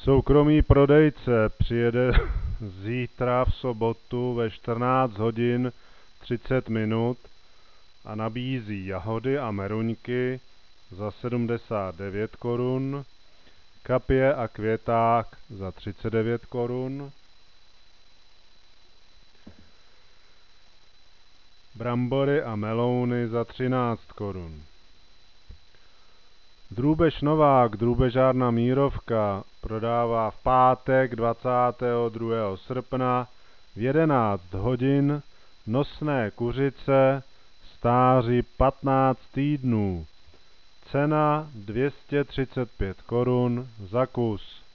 Soukromý prodejce přijede zítra v sobotu ve 14 hodin 30 minut a nabízí jahody a meruňky za 79 korun, kapě a květák za 39 korun, brambory a melouny za 13 korun. Drůbež Novák, drůbežárna Mírovka, prodává v pátek 22. srpna v 11 hodin nosné kuřice stáří 15 týdnů. Cena 235 korun za kus.